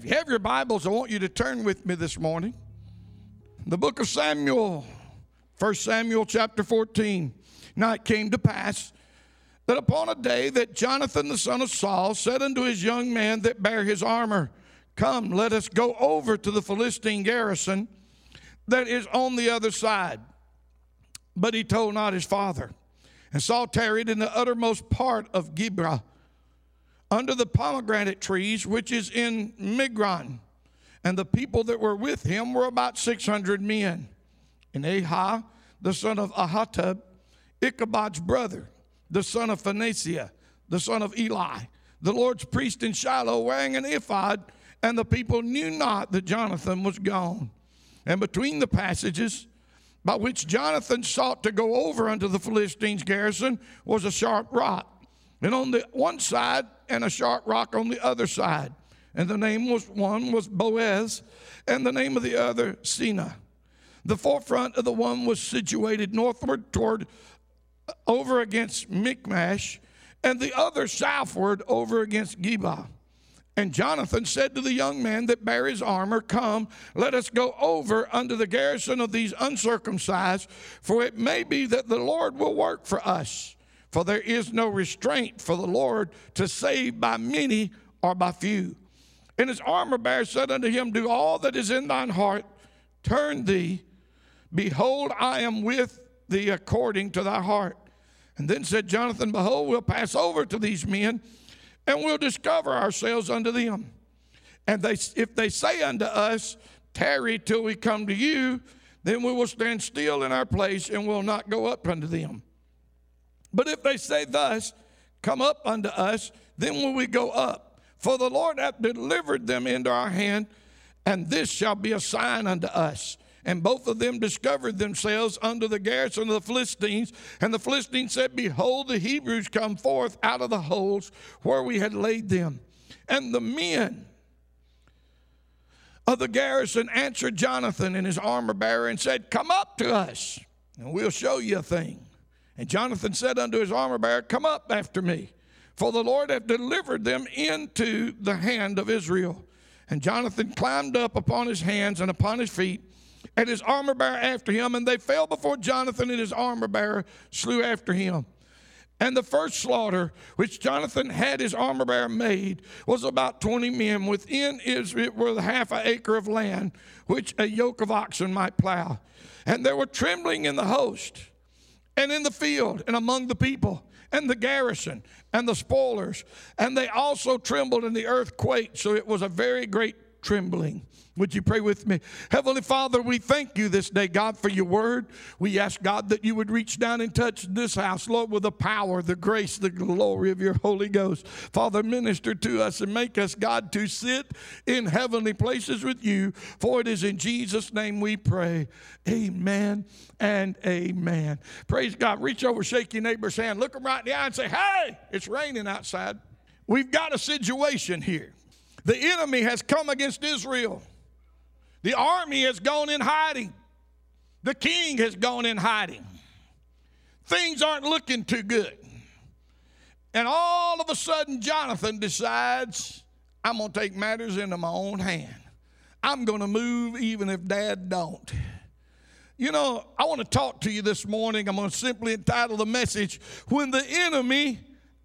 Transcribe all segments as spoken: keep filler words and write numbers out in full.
If you have your Bibles, I want you to turn with me this morning. The book of Samuel, First Samuel chapter fourteen. Now it came to pass that upon a day that Jonathan the son of Saul said unto his young man that bare his armor, Come, let us go over to the Philistine garrison that is on the other side. But he told not his father. And Saul tarried in the uttermost part of Gibeah, under the pomegranate trees, which is in Migron. And the people that were with him were about six hundred men. And Ahah, the son of Ahitub, Ichabod's brother, the son of Phaneasiah, the son of Eli, the Lord's priest in Shiloh, wearing an ephod, and the people knew not that Jonathan was gone. And between the passages by which Jonathan sought to go over unto the Philistines' garrison was a sharp rock, and on the one side and a sharp rock on the other side. And the name was one was Boaz, and the name of the other Sina. The forefront of the one was situated northward toward over against Michmash, and the other southward over against Gibeah. And Jonathan said to the young man that bare his armor, Come, let us go over unto the garrison of these uncircumcised, for it may be that the Lord will work for us. For there is no restraint for the Lord to save by many or by few. And his armor bearer said unto him, Do all that is in thine heart, turn thee. Behold, I am with thee according to thy heart. And then said Jonathan, Behold, we'll pass over to these men, and we'll discover ourselves unto them. And they, if they say unto us, Tarry till we come to you, then we will stand still in our place, and will not go up unto them. But if they say thus, Come up unto us, then will we go up. For the Lord hath delivered them into our hand, and this shall be a sign unto us. And both of them discovered themselves under the garrison of the Philistines. And the Philistines said, Behold, the Hebrews come forth out of the holes where we had laid them. And the men of the garrison answered Jonathan and his armor bearer and said, Come up to us, and we'll show you a thing. And Jonathan said unto his armor bearer, Come up after me, for the Lord hath delivered them into the hand of Israel. And Jonathan climbed up upon his hands and upon his feet, and his armor bearer after him, and they fell before Jonathan, and his armor bearer slew after him. And the first slaughter which Jonathan had his armor bearer made was about twenty men. Within Israel were half an acre of land, which a yoke of oxen might plow. And there were trembling in the host, and in the field, and among the people, and the garrison, and the spoilers. And they also trembled, and the earth quaked, so it was a very great trembling. Would you pray with me? Heavenly Father, we thank you this day, God, for your word. We ask, God, that you would reach down and touch this house, Lord, with the power, the grace, the glory of your Holy Ghost. Father, minister to us and make us, God, to sit in heavenly places with you. For it is in Jesus' name we pray. Amen and amen. Praise God. Reach over, shake your neighbor's hand, look him right in the eye and say, Hey, it's raining outside. We've got a situation here. The enemy has come against Israel. The army has gone in hiding. The king has gone in hiding. Things aren't looking too good. And all of a sudden, Jonathan decides, I'm going to take matters into my own hand. I'm going to move even if Dad don't. You know, I want to talk to you this morning. I'm going to simply entitle the message, When the Enemy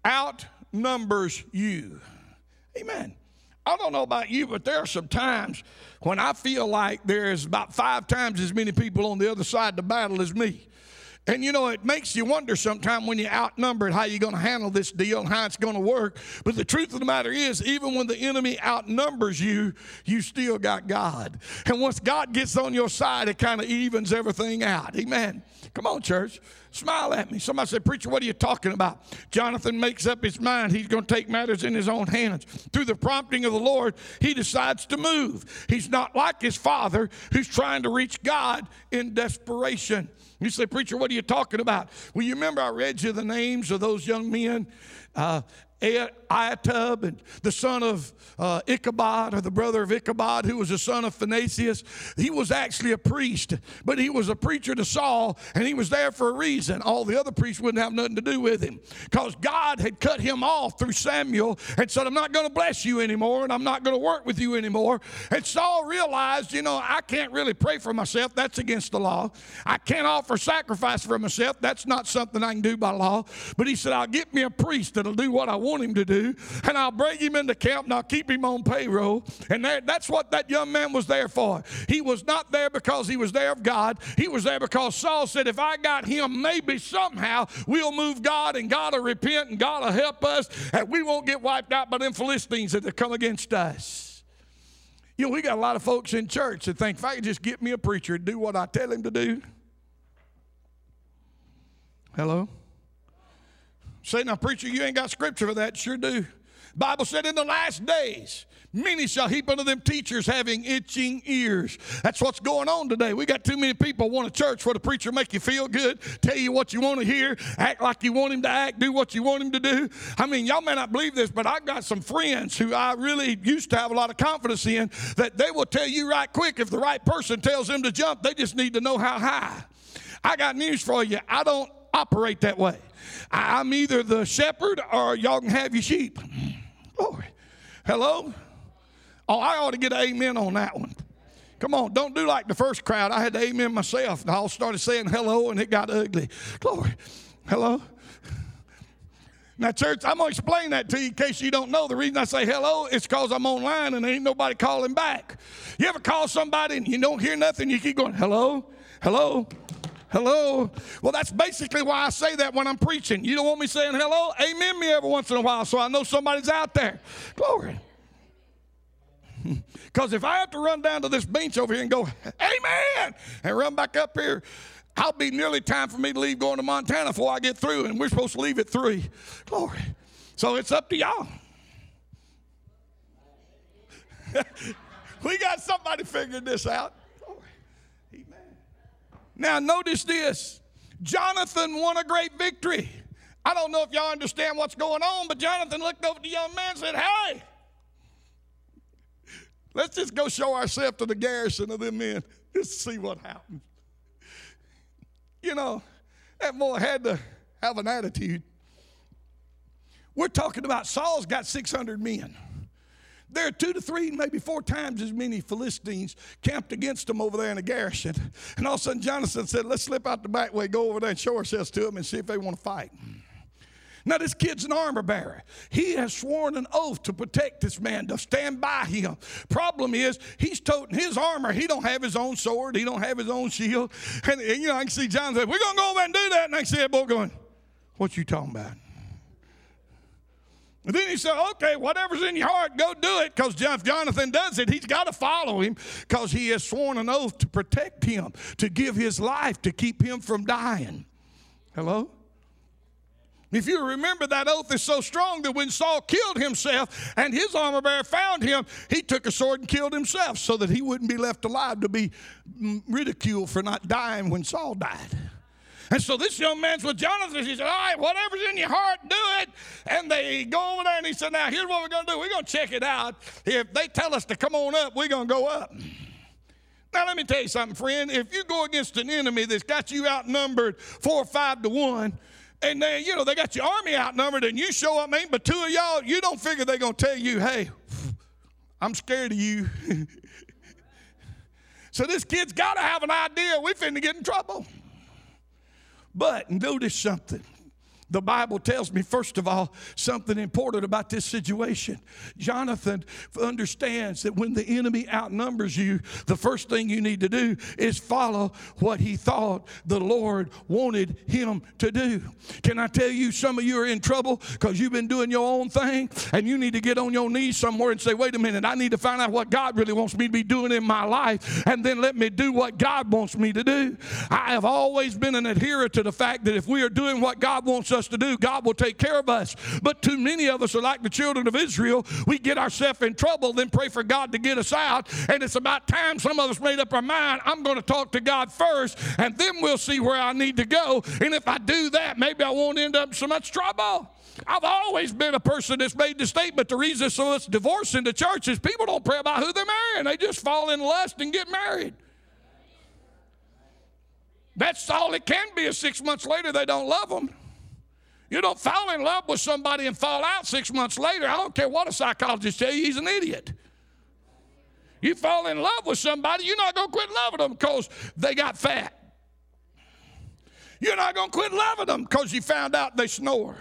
Outnumbers You. Amen. I don't know about you, but there are some times when I feel like there's about five times as many people on the other side of the battle as me. And, you know, it makes you wonder sometimes when you're outnumbered how you're going to handle this deal and how it's going to work. But the truth of the matter is, even when the enemy outnumbers you, you still got God. And once God gets on your side, it kind of evens everything out. Amen. Come on, church. Smile at me. Somebody said, Preacher, what are you talking about? Jonathan makes up his mind. He's going to take matters in his own hands. Through the prompting of the Lord, he decides to move. He's not like his father who's trying to reach God in desperation. You say, Preacher, what are you talking about? Well, you remember I read you the names of those young men. Uh, Ahitub, and the son of uh, Ichabod, or the brother of Ichabod, who was the son of Phinehas. He was actually a priest, but he was a preacher to Saul, and he was there for a reason. All the other priests wouldn't have nothing to do with him, because God had cut him off through Samuel and said, I'm not going to bless you anymore, and I'm not going to work with you anymore. And Saul realized, you know, I can't really pray for myself. That's against the law. I can't offer sacrifice for myself. That's not something I can do by law. But he said, I'll get me a priest that'll do what I want him to do, and I'll bring him into camp, and I'll keep him on payroll. And that, that's what that young man was there for. He was not there because he was there of God. He was there because Saul said, if I got him, maybe somehow we'll move God, and God will repent, and God will help us, and we won't get wiped out by them Philistines that have come against us. You know, we got a lot of folks in church that think, if I could just get me a preacher to do what I tell him to do. Hello? Say, now, preacher, you ain't got scripture for that. Sure do. Bible said in the last days, many shall heap unto them teachers having itching ears. That's what's going on today. We got too many people want a church where the preacher make you feel good, tell you what you want to hear, act like you want him to act, do what you want him to do. I mean, y'all may not believe this, but I've got some friends who I really used to have a lot of confidence in, that they will tell you right quick if the right person tells them to jump, they just need to know how high. I got news for you. I don't operate that way. I'm either the shepherd or y'all can have your sheep. Glory. Hello? Oh, I ought to get an amen on that one. Come on, don't do like the first crowd. I had to amen myself. And I all started saying hello, and it got ugly. Glory. Hello? Now, church, I'm going to explain that to you in case you don't know. The reason I say hello is because I'm online and there ain't nobody calling back. You ever call somebody and you don't hear nothing, you keep going, hello, hello, hello. Well, that's basically why I say that when I'm preaching. You don't want me saying hello? Amen me every once in a while so I know somebody's out there. Glory. Because if I have to run down to this bench over here and go, amen, and run back up here, I'll be nearly time for me to leave going to Montana before I get through, and we're supposed to leave at three. Glory. So it's up to y'all. We got somebody figured this out. Glory. Amen. Now notice this. Jonathan won a great victory. I don't know if y'all understand what's going on, but Jonathan looked over at the young man and said, hey, let's just go show ourselves to the garrison of them men. Just see what happens. You know, that boy had to have an attitude. We're talking about Saul's got six hundred men. There are two to three, maybe four times as many Philistines camped against them over there in the garrison. And all of a sudden, Jonathan said, let's slip out the back way, go over there and show ourselves to them and see if they want to fight. Now, this kid's an armor bearer. He has sworn an oath to protect this man, to stand by him. Problem is, he's toting his armor. He don't have his own sword. He don't have his own shield. And, and you know, I can see John say, we're going to go over and do that. And I can see that boy going, what you talking about? And then he said, okay, whatever's in your heart, go do it. Because if Jonathan does it, he's got to follow him because he has sworn an oath to protect him, to give his life, to keep him from dying. Hello? If you remember, that oath is so strong that when Saul killed himself and his armor bearer found him, he took a sword and killed himself so that he wouldn't be left alive to be ridiculed for not dying when Saul died. And so this young man's with Jonathan. He said, all right, whatever's in your heart, do it. And they go over there and he said, now here's what we're going to do. We're going to check it out. If they tell us to come on up, we're going to go up. Now, let me tell you something, friend. If you go against an enemy that's got you outnumbered four or five to one, and they, you know, they got your army outnumbered, and you show up, ain't but two of y'all, you don't figure they're going to tell you, hey, I'm scared of you. So this kid's got to have an idea we're finna get in trouble. But notice something. The Bible tells me, first of all, something important about this situation. Jonathan understands that when the enemy outnumbers you, the first thing you need to do is follow what he thought the Lord wanted him to do. Can I tell you, some of you are in trouble because you've been doing your own thing, and you need to get on your knees somewhere and say, wait a minute, I need to find out what God really wants me to be doing in my life, and then let me do what God wants me to do. I have always been an adherent to the fact that if we are doing what God wants us us to do, God will take care of us. But too many of us are like the children of Israel. We get ourselves in trouble, then pray for God to get us out. And it's about time some of us made up our mind, I'm going to talk to God first, and then we'll see where I need to go. And if I do that, maybe I won't end up in so much trouble. I've always been a person that's made the statement, the reason so much divorce in the church is people don't pray about who they're marrying. They just fall in lust and get married. That's all it can be, is six months later they don't love them. You don't fall in love with somebody and fall out six months later. I don't care what a psychologist tells you, he's an idiot. You fall in love with somebody, you're not going to quit loving them because they got fat. You're not going to quit loving them because you found out they snore.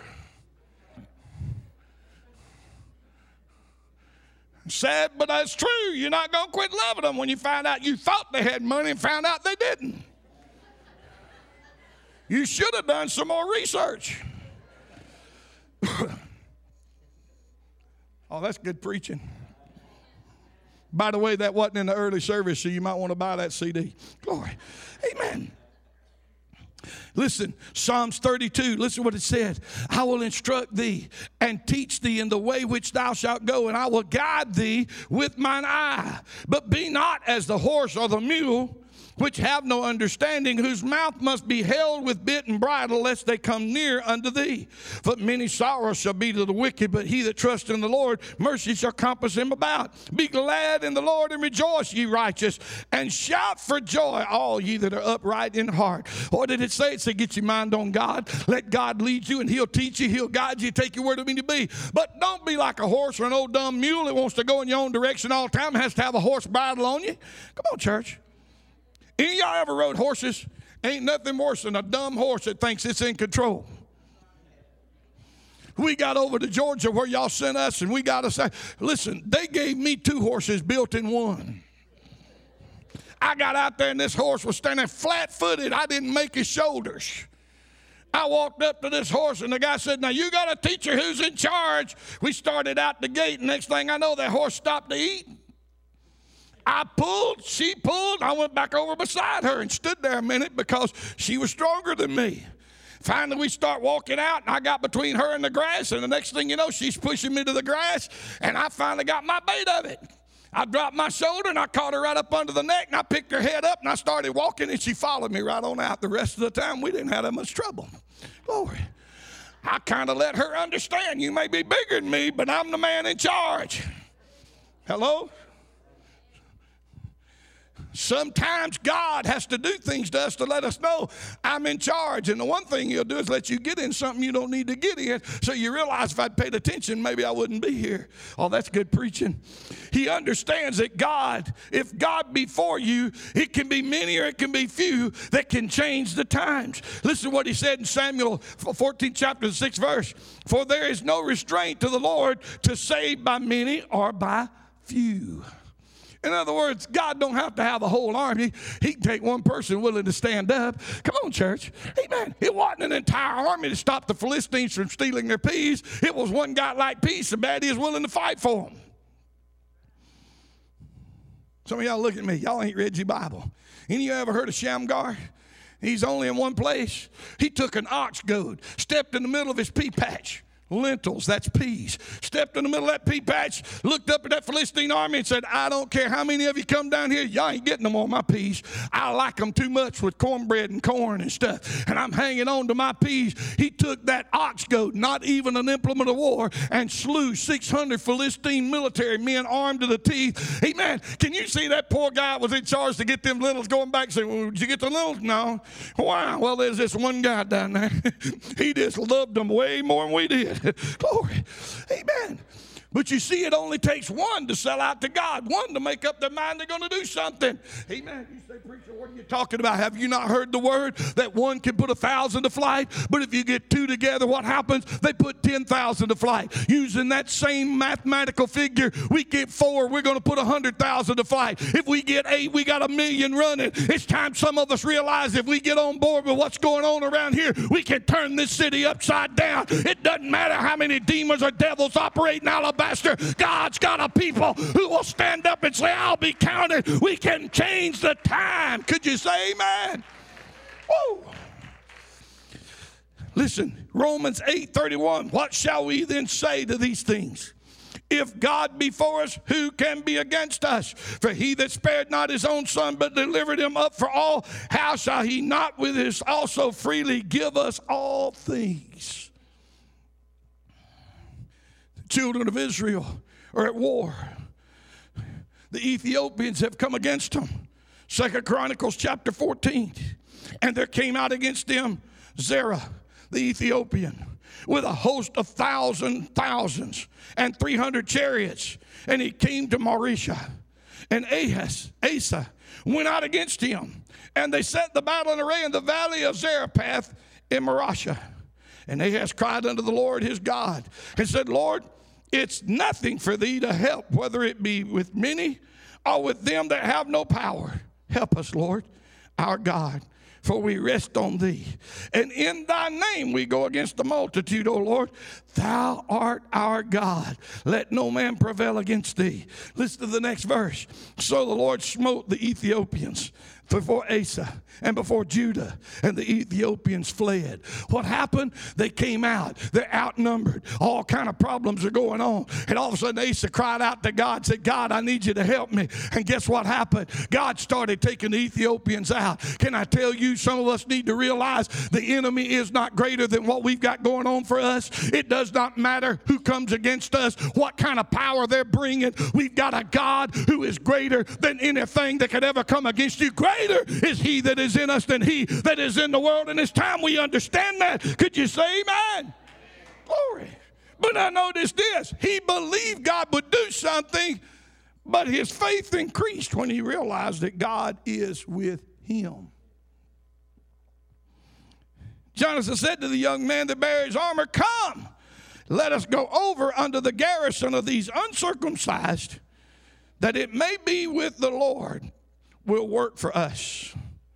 Sad, but that's true. You're not going to quit loving them when you find out you thought they had money and found out they didn't. You should have done some more research. Oh, that's good preaching. By the way, that wasn't in the early service, so you might want to buy that C D. Glory. Amen. Listen, Psalms thirty-two, listen what it says. I will instruct thee and teach thee in the way which thou shalt go, and I will guide thee with mine eye. But be not as the horse or the mule, which have no understanding, whose mouth must be held with bit and bridle, lest they come near unto thee. For many sorrows shall be to the wicked, but he that trusts in the Lord, mercy shall compass him about. Be glad in the Lord and rejoice, ye righteous, and shout for joy, all ye that are upright in heart. What did it say? It said, get your mind on God. Let God lead you, and he'll teach you, he'll guide you, take you where to mean to be. But don't be like a horse or an old dumb mule that wants to go in your own direction all the time, has to have a horse bridle on you. Come on, church. Any of y'all ever rode horses? Ain't nothing worse than a dumb horse that thinks it's in control. We got over to Georgia where y'all sent us, and we got us. Listen, they gave me two horses built in one. I got out there, and this horse was standing flat-footed. I didn't make his shoulders. I walked up to this horse, and the guy said, now, you got a teacher who's in charge. We started out the gate, and next thing I know, that horse stopped to eat. I pulled, she pulled, I went back over beside her and stood there a minute because she was stronger than me. Finally, we start walking out, and I got between her and the grass, and the next thing you know, she's pushing me to the grass, and I finally got my bait of it. I dropped my shoulder, and I caught her right up under the neck, and I picked her head up, and I started walking, and she followed me right on out. The rest of the time, we didn't have that much trouble. Glory. I kind of let her understand, you may be bigger than me, but I'm the man in charge. Hello? Sometimes God has to do things to us to let us know I'm in charge. And the one thing he'll do is let you get in something you don't need to get in, so you realize if I'd paid attention, maybe I wouldn't be here. Oh, that's good preaching. He understands that God, if God be for you, it can be many or it can be few that can change the times. Listen to what he said in Samuel fourteenth chapter, the sixth verse. For there is no restraint to the Lord to save by many or by few. In other words, God don't have to have a whole army. He can take one person willing to stand up. Come on, church. Amen. It wasn't an entire army to stop the Philistines from stealing their peas. It was one guy like peace, and bad he is willing to fight for them. Some of y'all look at me. Y'all ain't read your Bible. Any of you ever heard of Shamgar? He's only in one place. He took an ox goad, stepped in the middle of his pea patch. Lentils, that's peas. Stepped in the middle of that pea patch, looked up at that Philistine army and said, I don't care how many of you come down here, y'all ain't getting them on my peas. I like them too much with cornbread and corn and stuff, and I'm hanging on to my peas. He took that ox goad, not even an implement of war, and slew six hundred Philistine military men armed to the teeth. Amen. Can you see that poor guy was in charge to get them lentils going back and say, well, did you get the lentils? No. Wow. Well, there's this one guy down there. He just loved them way more than we did. Glory. Amen. But you see, it only takes one to sell out to God, one to make up their mind they're going to do something. Amen. You say, preacher, what are you talking about? Have you not heard the word that one can put a thousand to flight? But if you get two together, what happens? They put ten thousand to flight. Using that same mathematical figure, we get four, we're going to put a hundred thousand to flight. If we get eight, we got a million running. It's time some of us realize if we get on board with what's going on around here, we can turn this city upside down. It doesn't matter how many demons or devils operate in Alabama. God's got a people who will stand up and say, I'll be counted. We can change the time. Could you say amen? Woo. Listen, Romans eight thirty-one. What shall we then say to these things? If God be for us, who can be against us? For he that spared not his own son, but delivered him up for all, how shall he not with us also freely give us all things? The children of Israel are at war. The Ethiopians have come against them. Second Chronicles chapter fourteen. And there came out against them Zerah, the Ethiopian, with a host of thousand thousands and three hundred chariots. And he came to Marisha. And Ahaz, Asa, went out against him. And they set the battle in array in the valley of Zarephath in Marasha. And Ahaz cried unto the Lord his God and said, Lord, it's nothing for thee to help, whether it be with many or with them that have no power. Help us, Lord, our God, for we rest on thee. And in thy name we go against the multitude, O Lord. Thou art our God. Let no man prevail against thee. Listen to the next verse. So the Lord smote the Ethiopians before Asa and before Judah, and the Ethiopians fled. What happened? They came out. They're outnumbered. All kind of problems are going on. And all of a sudden Asa cried out to God, said, God, I need you to help me. And guess what happened? God started taking the Ethiopians out. Can I tell you, some of us need to realize the enemy is not greater than what we've got going on for us. It does not matter who comes against us, what kind of power they're bringing. We've got a God who is greater than anything that could ever come against you. Greater is he that is in us than he that is in the world. And it's time we understand that. Could you say amen? Glory. But I noticed this. He believed God would do something, but his faith increased when he realized that God is with him. Jonathan said to the young man that bare his armor, come, let us go over unto the garrison of these uncircumcised, that it may be with the Lord will work for us.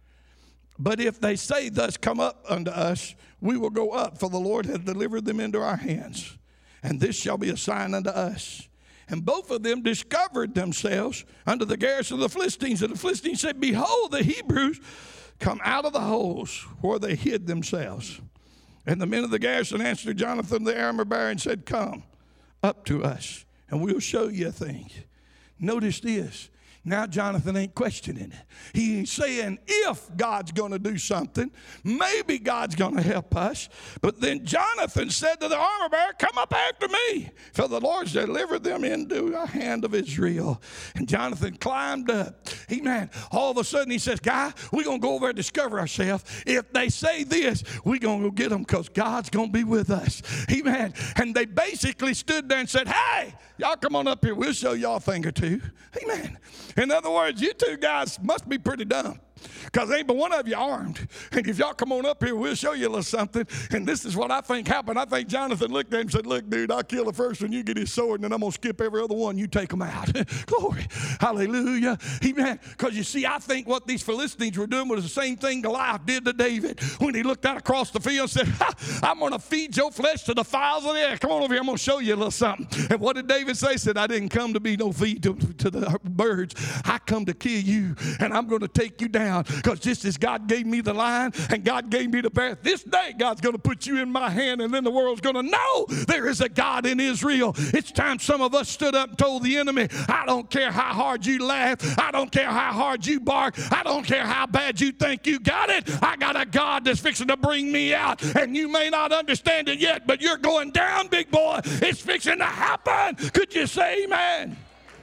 But if they say thus, come up unto us, we will go up, for the Lord hath delivered them into our hands. And this shall be a sign unto us. And both of them discovered themselves unto the garrison of the Philistines. And the Philistines said, behold, the Hebrews come out of the holes where they hid themselves. And the men of the garrison answered Jonathan the armor bearer and said, come up to us, and we'll show you a thing. Notice this. Now Jonathan ain't questioning it. He ain't saying if God's going to do something, maybe God's going to help us. But then Jonathan said to the armor bearer, come up after me, for the Lord's delivered them into the hand of Israel. And Jonathan climbed up. Amen. All of a sudden he says, guy, we're going to go over and discover ourselves. If they say this, we're going to go get them because God's going to be with us. Amen. And they basically stood there and said, hey, y'all come on up here. We'll show y'all a thing or two. Amen. In other words, you two guys must be pretty dumb, because ain't but one of you armed. And if y'all come on up here, we'll show you a little something. And this is what I think happened. I think Jonathan looked at him and said, look, dude, I'll kill the first one. You get his sword, and then I'm going to skip every other one. You take them out. Glory. Hallelujah. Amen. Because you see, I think what these Philistines were doing was the same thing Goliath did to David when he looked out across the field and said, ha, I'm going to feed your flesh to the fowls of the air. Come on over here. I'm going to show you a little something. And what did David say? He said, I didn't come to be no feed to, to the birds. I come to kill you, and I'm going to take you down. Because just as God gave me the lion and God gave me the bear, this day God's going to put you in my hand, and then the world's going to know there is a God in Israel. It's time some of us stood up and told the enemy, I don't care how hard you laugh. I don't care how hard you bark. I don't care how bad you think you got it. I got a God that's fixing to bring me out, and you may not understand it yet, but you're going down, big boy. It's fixing to happen. Could you say amen?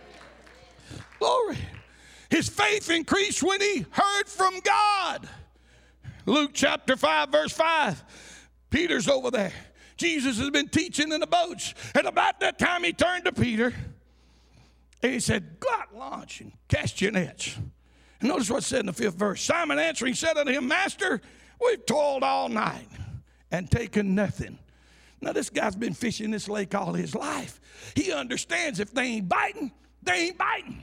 Glory. His faith increased when he heard from God. Luke chapter five, verse five. Peter's over there. Jesus has been teaching in the boats. And about that time he turned to Peter and he said, go out, launch, and cast your nets. And notice what's said in the fifth verse. Simon answering said unto him, Master, we've toiled all night and taken nothing. Now this guy's been fishing this lake all his life. He understands if they ain't biting, they ain't biting.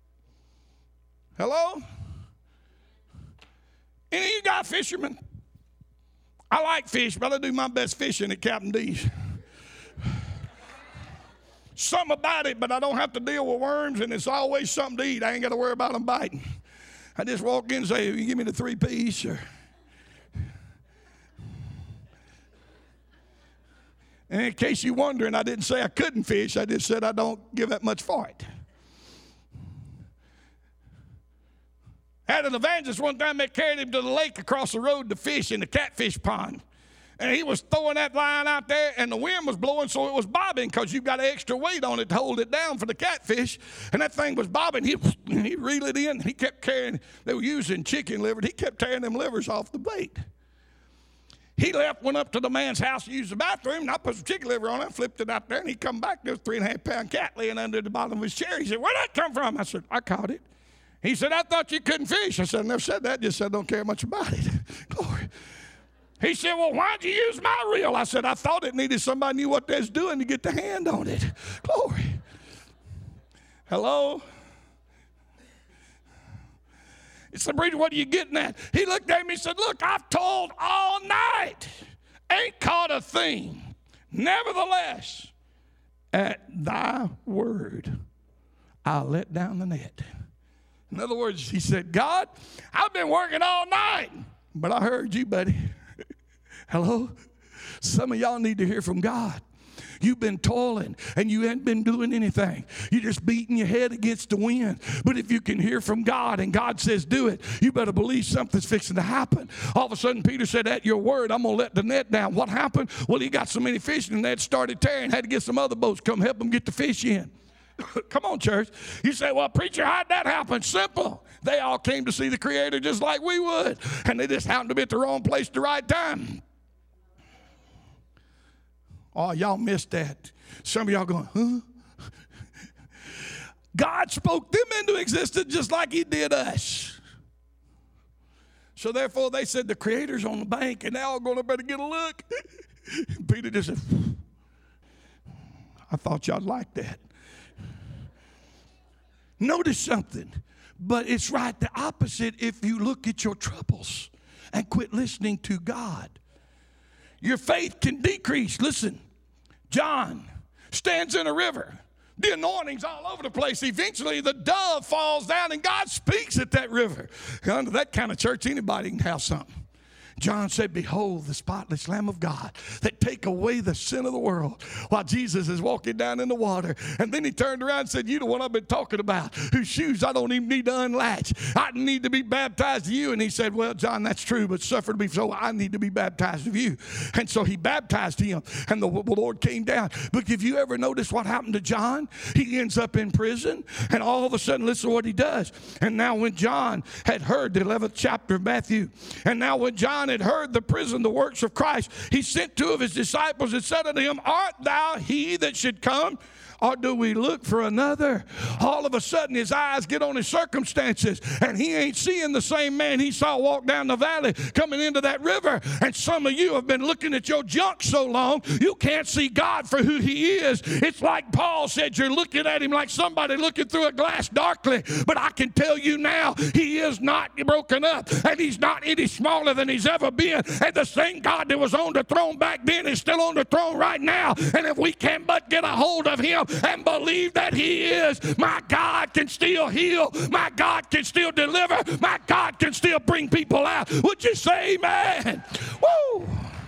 Hello? Any of you got fishermen? I like fish, but I do my best fishing at Captain D's. Something about it, but I don't have to deal with worms, and it's always something to eat. I ain't got to worry about them biting. I just walk in and say, you give me the three piece, or And in case you're wondering, I didn't say I couldn't fish. I just said I don't give that much for it. Had an evangelist one time that carried him to the lake across the road to fish in the catfish pond. And he was throwing that line out there, and the wind was blowing, so it was bobbing because you've got extra weight on it to hold it down for the catfish. And that thing was bobbing. He, he reeled it in. He kept carrying, they were using chicken liver. He kept tearing them livers off the bait. He left, went up to the man's house to use the bathroom, and I put some chicken liver on it, flipped it out there, and he come back. There was a three and a half pound cat laying under the bottom of his chair. He said, "Where'd that come from?" I said, "I caught it." He said, "I thought you couldn't fish." I said, "I never said that. Just said I don't care much about it." Glory. He said, "Well, why'd you use my reel?" I said, "I thought it needed somebody knew what they was doing to get the hand on it." Glory. Hello? He said, "Breeder, what are you getting at?" He looked at me and said, "Look, I've told all night. Ain't caught a thing. Nevertheless, at thy word, I'll let down the net." In other words, he said, "God, I've been working all night, but I heard you, buddy." Hello? Some of y'all need to hear from God. You've been toiling and you ain't been doing anything. You're just beating your head against the wind. But if you can hear from God and God says do it, you better believe something's fixing to happen. All of a sudden, Peter said, "At your word, I'm going to let the net down." What happened? Well, he got so many fish and the net started tearing. Had to get some other boats come help him get the fish in. Come on, church. You say, "Well, preacher, how'd that happen?" Simple. They all came to see the Creator just like we would. And they just happened to be at the wrong place at the right time. Oh, y'all missed that. Some of y'all going, huh? God spoke them into existence just like he did us. So therefore they said, "The Creator's on the bank and they're all going to better get a look." Peter just said, "I thought y'all liked that." Notice something, but it's right the opposite if you look at your troubles and quit listening to God. Your faith can decrease. Listen, John stands in a river. The anointing's all over the place. Eventually, the dove falls down, and God speaks at that river. Under that kind of church, anybody can have something. John said, "Behold, the spotless Lamb of God that take away the sin of the world," while Jesus is walking down in the water. And then he turned around and said, "You the one I've been talking about, whose shoes I don't even need to unlatch. I need to be baptized of you." And he said, "Well, John, that's true, but suffer to be so. I need to be baptized of you." And so he baptized him, and the, the Lord came down. But if you ever notice what happened to John, he ends up in prison, and all of a sudden, listen to what he does. And now when John had heard the eleventh chapter of Matthew, and now when John had heard the prison, the works of Christ, he sent two of his disciples and said unto him, "Art thou he that should come, or do we look for another?" All of a sudden his eyes get on his circumstances, and he ain't seeing the same man he saw walk down the valley coming into that river. And some of you have been looking at your junk so long you can't see God for who he is. It's like Paul said, you're looking at him like somebody looking through a glass darkly. But I can tell you now, he is not broken up, and he's not any smaller than he's ever been. And the same God that was on the throne back then is still on the throne right now. And if we can but get a hold of him and believe that he is, my God can still heal. My God can still deliver. My God can still bring people out. Would you say amen? Woo!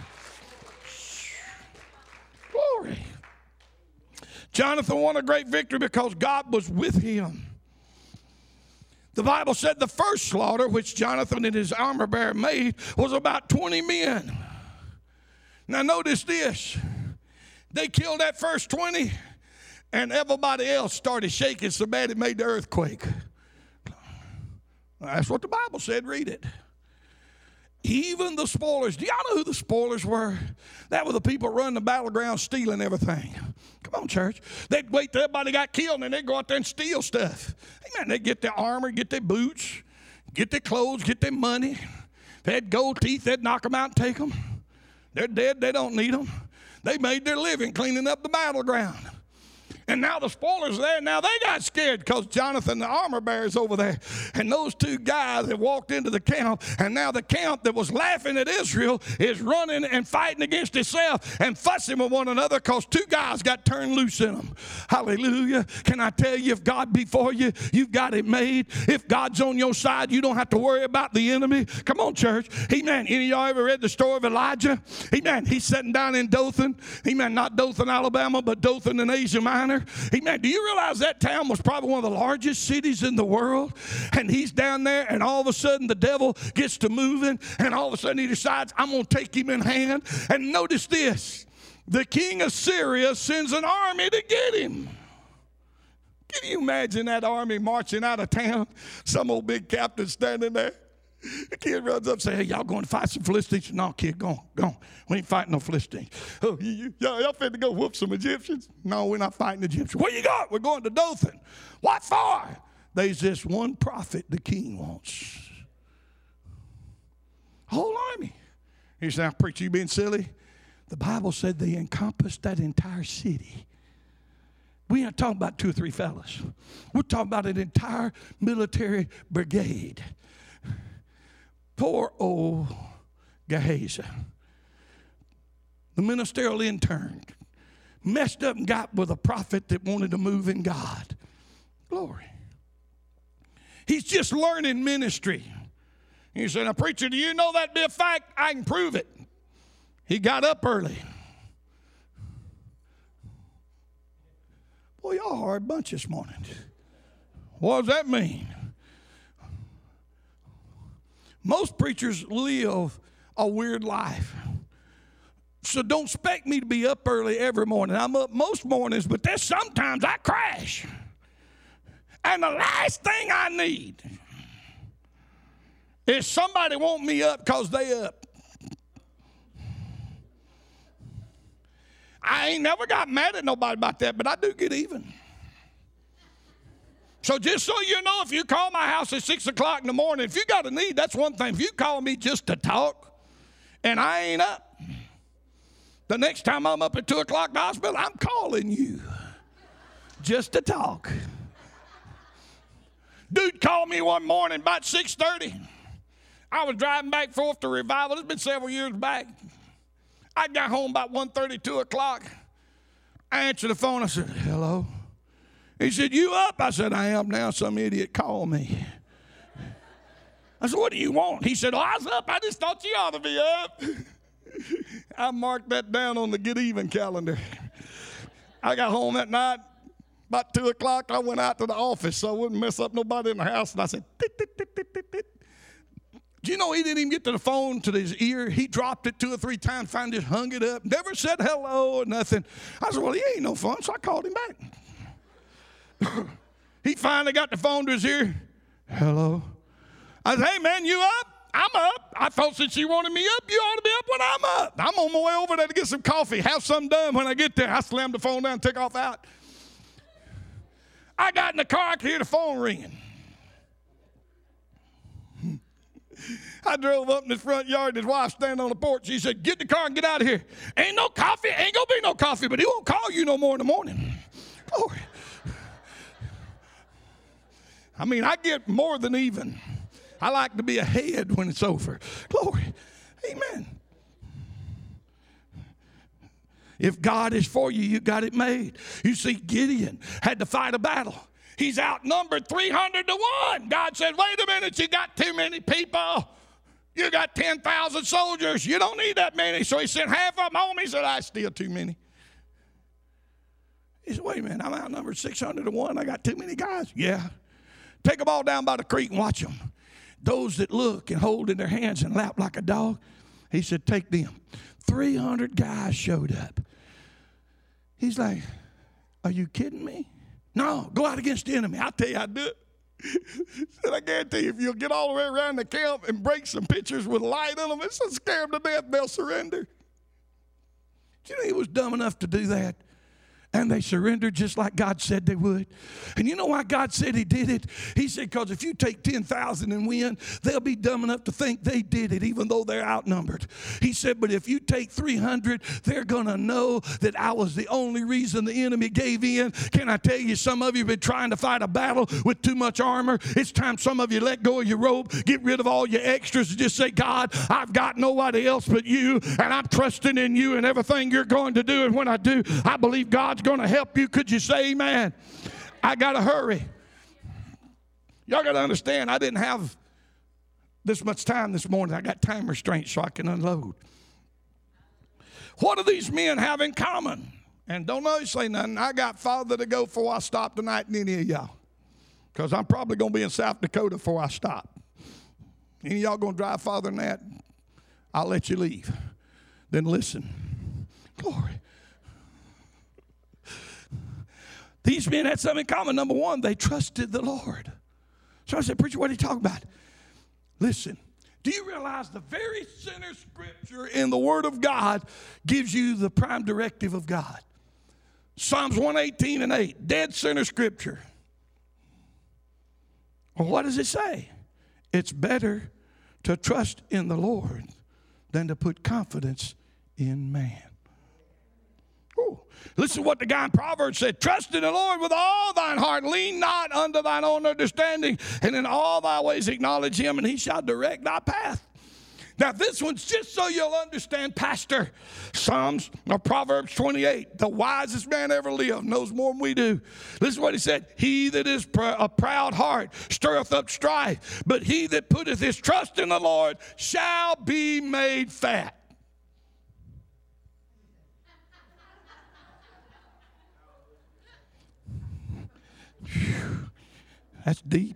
Glory. Jonathan won a great victory because God was with him. The Bible said the first slaughter which Jonathan and his armor bearer made was about twenty men. Now notice this. They killed that first twenty, and everybody else started shaking so bad it made the earthquake. That's what the Bible said. Read it. Even the spoilers. Do y'all know who the spoilers were? That were the people running the battleground stealing everything. Come on, church. They'd wait till everybody got killed, and then they'd go out there and steal stuff. Amen. They'd get their armor, get their boots, get their clothes, get their money. If they had gold teeth, they'd knock them out and take them. They're dead. They don't need them. They made their living cleaning up the battleground. And now the spoilers are there. Now they got scared because Jonathan, the armor bearer, is over there. And those two guys that walked into the camp, and now the camp that was laughing at Israel is running and fighting against itself and fussing with one another because two guys got turned loose in them. Hallelujah. Can I tell you, if God be for you, you've got it made. If God's on your side, you don't have to worry about the enemy. Come on, church. Amen. Any of y'all ever read the story of Elijah? Amen. He's sitting down in Dothan. Amen. Not Dothan, Alabama, but Dothan in Asia Minor. Amen. Do you realize that town was probably one of the largest cities in the world? And he's down there, and all of a sudden the devil gets to moving, and all of a sudden he decides, I'm going to take him in hand. And notice this. The king of Syria sends an army to get him. Can you imagine that army marching out of town? Some old big captain standing there. The kid runs up and says, hey, y'all going to fight some Philistines? No, kid, go on, go on. We ain't fighting no Philistines. Oh, you, y'all, y'all finna go whoop some Egyptians? No, we're not fighting Egyptians. Where you got? We're going to Dothan. What for? There's this one prophet the king wants. Whole army. He said, now, preacher, you being silly? The Bible said they encompassed that entire city. We ain't talking about two or three fellas. We're talking about an entire military brigade. Poor old Gehazi, the ministerial intern, messed up and got with a prophet that wanted to move in God. Glory. He's just learning ministry. He said, now, preacher, do you know that be a fact? I can prove it. He got up early. Boy, y'all a hard bunch this morning. What does that mean? Most preachers live a weird life. So don't expect me to be up early every morning. I'm up most mornings, but there's sometimes I crash. And the last thing I need is somebody want me up because they up. I ain't never got mad at nobody about that, but I do get even. So just so you know, if you call my house at six o'clock in the morning, if you got a need, that's one thing. If you call me just to talk and I ain't up, the next time I'm up at two o'clock in the hospital, I'm calling you just to talk. Dude called me one morning about six thirty. I was driving back and forth to Revival. It's been several years back. I got home about one thirty, two o'clock. I answered the phone. I said, hello. He said, you up? I said, I am now. Some idiot called me. I said, what do you want? He said, oh, I was up. I just thought you ought to be up. I marked that down on the get even calendar. I got home that night. About two o'clock, I went out to the office so I wouldn't mess up nobody in the house. And I said, tit, tit, tit, tit, tit, tit. Do you know he didn't even get to the phone to his ear? He dropped it two or three times, finally just hung it up. Never said hello or nothing. I said, well, he ain't no fun, so I called him back. He finally got the phone to his ear. Hello. I said, hey, man, you up? I'm up. I thought since you wanted me up, you ought to be up when I'm up. I'm on my way over there to get some coffee. Have something done when I get there. I slammed the phone down and took off out. I got in the car. I could hear the phone ringing. I drove up in his front yard. His wife standing on the porch. She said, get in the car and get out of here. Ain't no coffee. Ain't going to be no coffee, but he won't call you no more in the morning. Glory. I mean, I get more than even. I like to be ahead when it's over. Glory. Amen. If God is for you, you got it made. You see, Gideon had to fight a battle. He's outnumbered three hundred to one. God said, wait a minute, you got too many people. You got ten thousand soldiers. You don't need that many. So he sent half of them home. He said, I still too many. He said, wait a minute, I'm outnumbered six hundred to one. I got too many guys. Yeah. Take them all down by the creek and watch them. Those that look and hold in their hands and lap like a dog, he said, take them. three hundred guys showed up. He's like, are you kidding me? No, go out against the enemy. I'll tell you how to do it. And I guarantee you, if you'll get all the way around the camp and break some pitchers with light in them, it's so scare them to death, they'll surrender. Do you know he was dumb enough to do that? And they surrendered just like God said they would. And you know why God said he did it? He said, because if you take ten thousand and win, they'll be dumb enough to think they did it, even though they're outnumbered. He said, but if you take three hundred, they're going to know that I was the only reason the enemy gave in. Can I tell you, some of you have been trying to fight a battle with too much armor. It's time some of you let go of your robe, get rid of all your extras, and just say, God, I've got nobody else but you, and I'm trusting in you and everything you're going to do. And when I do, I believe God's going to help you. Could you say amen? I got to hurry. Y'all got to understand, I didn't have this much time this morning. I got time restraints so I can unload. What do these men have in common? And don't know you say nothing. I got farther to go before I stop tonight than any of y'all, because I'm probably going to be in South Dakota before I stop. Any of y'all going to drive farther than that? I'll let you leave. Then listen. Glory. These men had something in common. Number one, they trusted the Lord. So I said, preacher, what are you talking about? Listen, do you realize the very center scripture in the Word of God gives you the prime directive of God? Psalms one eighteen and eight, dead center scripture. Well, what does it say? It's better to trust in the Lord than to put confidence in man. Ooh. Listen to what the guy in Proverbs said. Trust in the Lord with all thine heart. Lean not unto thine own understanding. And in all thy ways acknowledge him, and he shall direct thy path. Now this one's just so you'll understand, Pastor. Psalms or Proverbs twenty-eight. The wisest man ever lived knows more than we do. Listen to what he said. He that is pr- a proud heart stirreth up strife. But he that putteth his trust in the Lord shall be made fat. Whew. That's deep.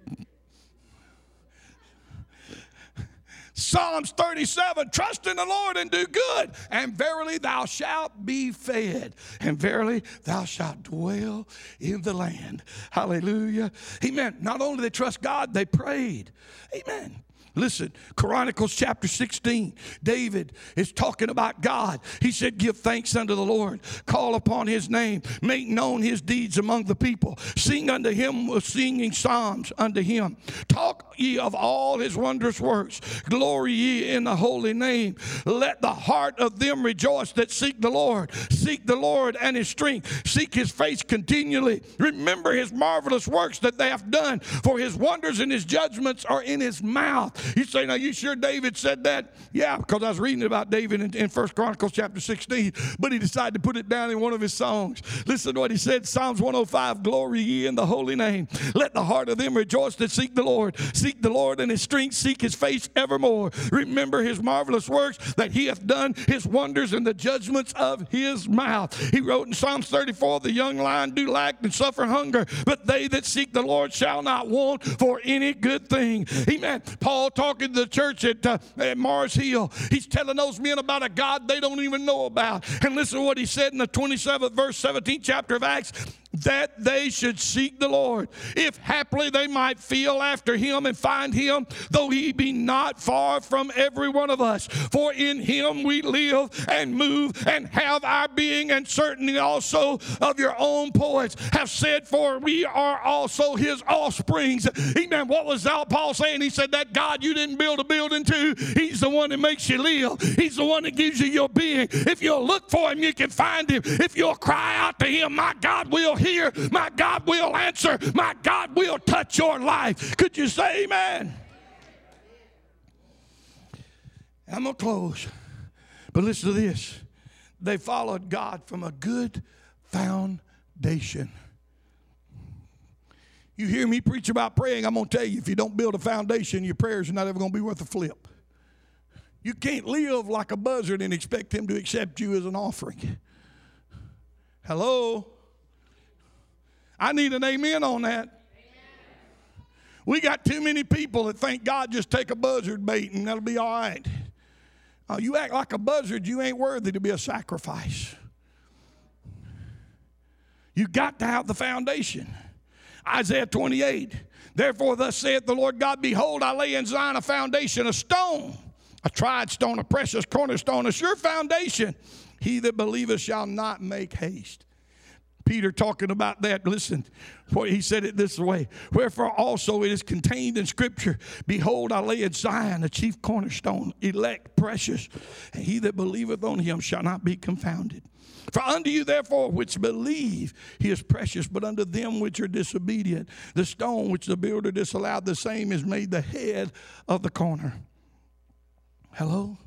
Psalms thirty-seven, trust in the Lord and do good, and verily thou shalt be fed, and verily thou shalt dwell in the land. Hallelujah. Amen. Not only did they trust God, they prayed. Amen. Listen, Chronicles chapter sixteen, David is talking about God. He said, give thanks unto the Lord, call upon his name, make known his deeds among the people, sing unto him with singing psalms unto him. Talk ye of all his wondrous works, glory ye in the holy name. Let the heart of them rejoice that seek the Lord. Seek the Lord and his strength. Seek his face continually. Remember his marvelous works that they have done, for his wonders and his judgments are in his mouth. You say, now you sure David said that? Yeah, because I was reading about David in, in First Chronicles chapter sixteen, but he decided to put it down in one of his songs. Listen to what he said, Psalms one oh five, glory ye in the holy name. Let the heart of them rejoice that seek the Lord. Seek the Lord and his strength, seek his face evermore. Remember his marvelous works that he hath done, his wonders and the judgments of his mouth. He wrote in Psalms thirty-four, the young lion do lack and suffer hunger, but they that seek the Lord shall not want for any good thing. Amen. Paul talking to the church at, uh, at Mars Hill. He's telling those men about a God they don't even know about. And listen to what he said in the twenty-seventh verse, seventeenth chapter of Acts. That they should seek the Lord, if haply they might feel after him and find him, though he be not far from every one of us. For in him we live and move and have our being, and certainly also of your own poets have said, for we are also his offsprings. Amen. What was Paul saying? He said, that God you didn't build a building to, he's the one that makes you live. He's the one that gives you your being. If you'll look for him, you can find him. If you'll cry out to him, my God will hear. My God will answer. My God will touch your life. Could you say amen? I'm going to close. But listen to this. They followed God from a good foundation. You hear me preach about praying, I'm going to tell you, if you don't build a foundation, your prayers are not ever going to be worth a flip. You can't live like a buzzard and expect him to accept you as an offering. Hello? I need an amen on that. Amen. We got too many people that think God just take a buzzard bait and that'll be all right. Uh, you act like a buzzard, you ain't worthy to be a sacrifice. You got to have the foundation. Isaiah twenty-eight, therefore thus saith the Lord God, behold, I lay in Zion a foundation, a stone, a tried stone, a precious cornerstone, a sure foundation. He that believeth shall not make haste. Peter talking about that, listen, he said it this way. Wherefore also it is contained in Scripture, behold, I lay in Zion a chief cornerstone, elect, precious, and he that believeth on him shall not be confounded. For unto you, therefore, which believe, he is precious, but unto them which are disobedient, the stone which the builder disallowed, the same is made the head of the corner. Hello?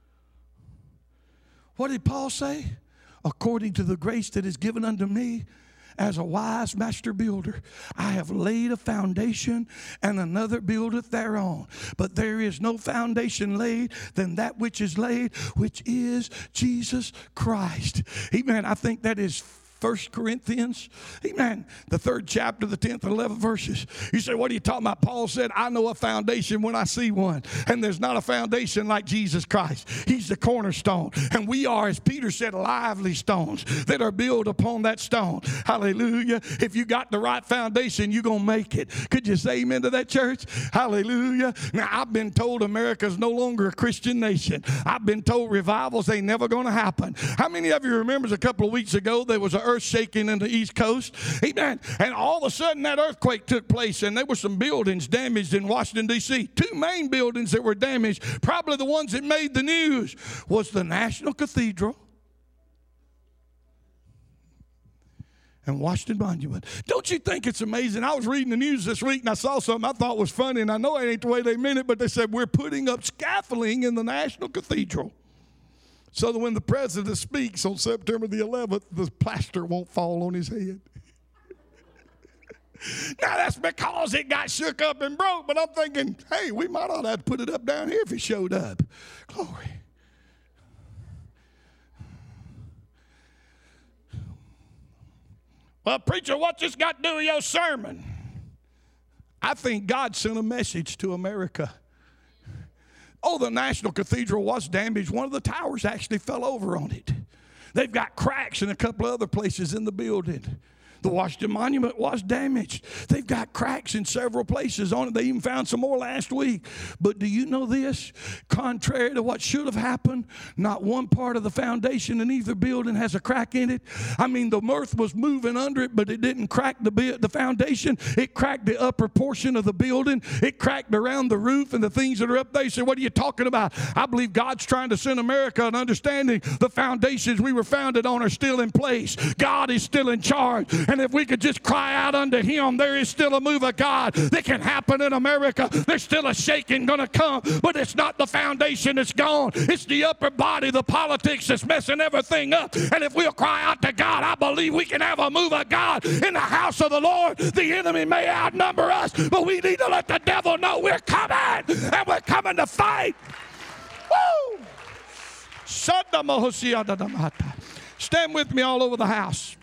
What did Paul say? According to the grace that is given unto me, as a wise master builder, I have laid a foundation, and another buildeth thereon. But there is no foundation laid than that which is laid, which is Jesus Christ. Amen. I think that is First Corinthians, amen, the third chapter, the tenth and eleventh verses. You say, what are you talking about? Paul said, I know a foundation when I see one. And there's not a foundation like Jesus Christ. He's the cornerstone. And we are, as Peter said, lively stones that are built upon that stone. Hallelujah. If you got the right foundation, you're going to make it. Could you say amen to that, church? Hallelujah. Now, I've been told America's no longer a Christian nation. I've been told revivals ain't never going to happen. How many of you remember a couple of weeks ago there was an earth shaking in the East Coast? Amen. And all of a sudden that earthquake took place, and there were some buildings damaged in Washington, D C Two main buildings that were damaged, probably the ones that made the news, was the National Cathedral and Washington Monument. Don't you think it's amazing? I was reading the news this week, and I saw something I thought was funny, and I know it ain't the way they meant it, but they said, we're putting up scaffolding in the National Cathedral, so that when the president speaks on September the eleventh, the plaster won't fall on his head. Now, that's because it got shook up and broke, but I'm thinking, hey, we might ought to have to put it up down here if it showed up. Glory. Well, preacher, what's this got to do with your sermon? I think God sent a message to America. Oh, the National Cathedral was damaged. One of the towers actually fell over on it. They've got cracks in a couple of other places in the building. The Washington Monument was damaged. They've got cracks in several places on it. They even found some more last week. But do you know this? Contrary to what should have happened, not one part of the foundation in either building has a crack in it. I mean, the earth was moving under it, but it didn't crack the, the foundation. It cracked the upper portion of the building. It cracked around the roof and the things that are up there. You say, what are you talking about? I believe God's trying to send America an understanding the foundations we were founded on are still in place. God is still in charge. And if we could just cry out unto him, there is still a move of God that can happen in America. There's still a shaking going to come, but it's not the foundation that's gone. It's the upper body, the politics that's messing everything up. And if we'll cry out to God, I believe we can have a move of God in the house of the Lord. The enemy may outnumber us, but we need to let the devil know we're coming, and we're coming to fight. Woo! Stand with me all over the house.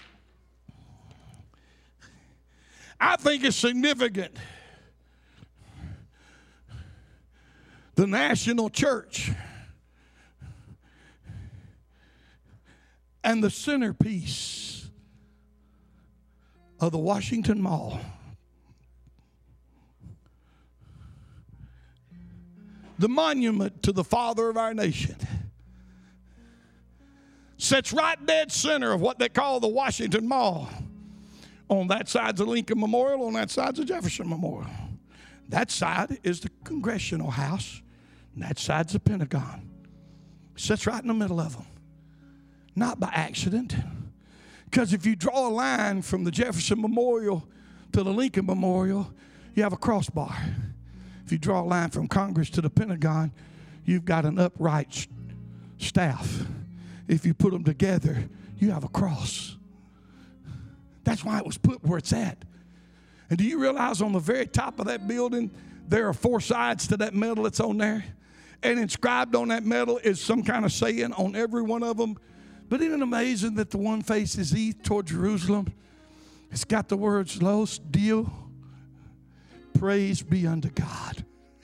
I think it's significant. The national church and the centerpiece of the Washington Mall, the monument to the father of our nation, sits right dead center of what they call the Washington Mall. On that side's the Lincoln Memorial, on that side's the Jefferson Memorial. That side is the Congressional House, and that side's the Pentagon. It sits right in the middle of them. Not by accident. Because if you draw a line from the Jefferson Memorial to the Lincoln Memorial, you have a crossbar. If you draw a line from Congress to the Pentagon, you've got an upright staff. If you put them together, you have a cross. That's why it was put where it's at. And do you realize on the very top of that building, there are four sides to that metal that's on there? And inscribed on that metal is some kind of saying on every one of them. But isn't it amazing that the one faces east toward Jerusalem? It's got the words, Los Dios, praise be unto God.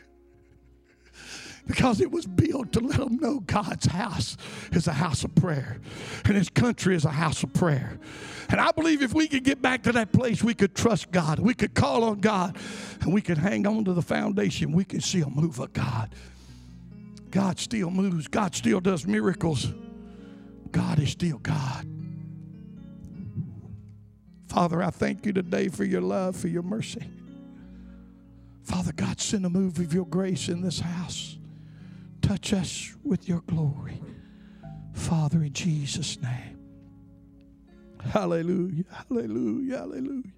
Because it was built to let them know God's house is a house of prayer. And his country is a house of prayer. And I believe if we could get back to that place, we could trust God. We could call on God. And we could hang on to the foundation. We could see a move of God. God still moves. God still does miracles. God is still God. Father, I thank you today for your love, for your mercy. Father God, send a move of your grace in this house. Touch us with your glory. Father, in Jesus' name. Hallelujah, hallelujah, hallelujah.